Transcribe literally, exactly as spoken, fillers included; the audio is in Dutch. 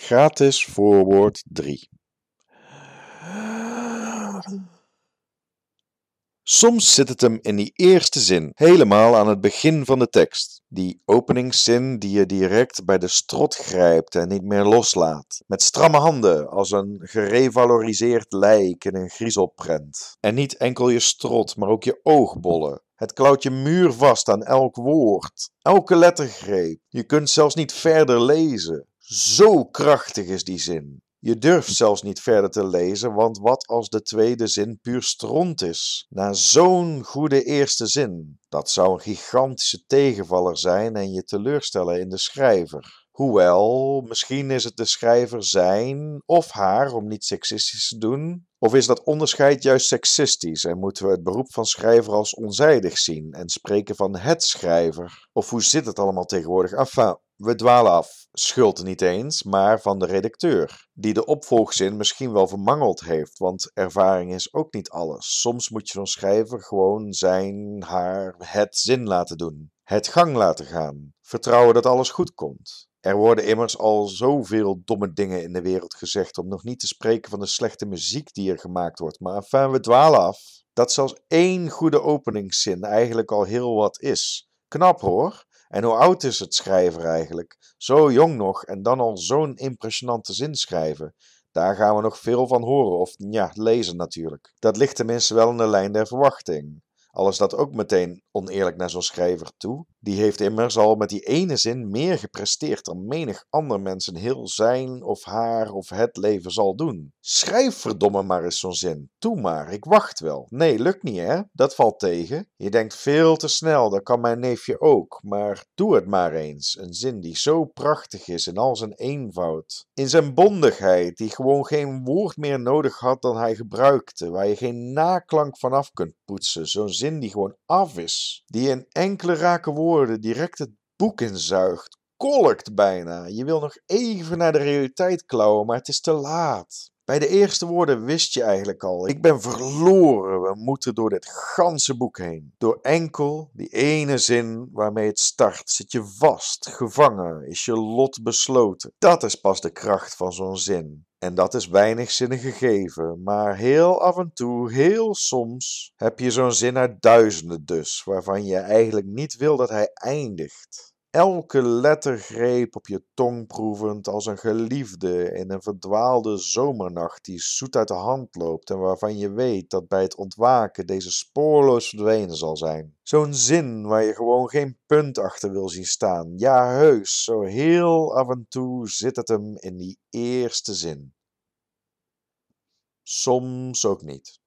Gratis voorwoord drie. Soms zit het hem in die eerste zin, helemaal aan het begin van de tekst. Die openingszin die je direct bij de strot grijpt en niet meer loslaat. Met stramme handen, als een gerevaloriseerd lijk in een griezelprent. En niet enkel je strot, maar ook je oogbollen. Het klauwt je muurvast aan elk woord, elke lettergreep. Je kunt zelfs niet verder lezen. Zo krachtig is die zin. Je durft zelfs niet verder te lezen, want wat als de tweede zin puur stront is? Na zo'n goede eerste zin. Dat zou een gigantische tegenvaller zijn en je teleurstellen in de schrijver. Hoewel, misschien is het de schrijver zijn of haar, om niet seksistisch te doen. Of is dat onderscheid juist seksistisch en moeten we het beroep van schrijver als onzijdig zien en spreken van het schrijver? Of hoe zit het allemaal tegenwoordig? Enfin, we dwalen af. Schuld niet eens, maar van de redacteur, die de opvolgzin misschien wel vermangeld heeft, want ervaring is ook niet alles. Soms moet je zo'n schrijver gewoon zijn, haar, het zin laten doen. Het gang laten gaan. Vertrouwen dat alles goed komt. Er worden immers al zoveel domme dingen in de wereld gezegd, om nog niet te spreken van de slechte muziek die er gemaakt wordt. Maar enfin, we dwalen af. Dat zelfs één goede openingszin eigenlijk al heel wat is. Knap hoor. En hoe oud is het schrijver eigenlijk? Zo jong nog en dan al zo'n impressionante zin schrijven. Daar gaan we nog veel van horen, of ja, lezen natuurlijk. Dat ligt tenminste wel in de lijn der verwachting. Al is dat ook meteen oneerlijk naar zo'n schrijver toe. Die heeft immers al met die ene zin meer gepresteerd dan menig ander mens in heel zijn of haar of het leven zal doen. Schrijf verdomme maar eens zo'n zin. Doe maar, ik wacht wel. Nee, lukt niet hè, dat valt tegen. Je denkt veel te snel, dat kan mijn neefje ook. Maar doe het maar eens. Een zin die zo prachtig is in al zijn eenvoud. In zijn bondigheid, die gewoon geen woord meer nodig had dan hij gebruikte. Waar je geen naklank vanaf kunt poetsen. Zo'n zin die gewoon af is. Die in enkele rake woorden direct het boek inzuigt. Kolkt bijna. Je wil nog even naar de realiteit klauwen, maar het is te laat. Bij de eerste woorden wist je eigenlijk al, ik ben verloren, we moeten door dit ganse boek heen. Door enkel die ene zin waarmee het start, zit je vast, gevangen, is je lot besloten. Dat is pas de kracht van zo'n zin. En dat is weinig zinnen gegeven, maar heel af en toe, heel soms, heb je zo'n zin uit duizenden dus, waarvan je eigenlijk niet wil dat hij eindigt. Elke lettergreep op je tong proevend als een geliefde in een verdwaalde zomernacht die zoet uit de hand loopt en waarvan je weet dat bij het ontwaken deze spoorloos verdwenen zal zijn. Zo'n zin waar je gewoon geen punt achter wil zien staan. Ja, heus, zo heel af en toe zit het hem in die eerste zin. Soms ook niet.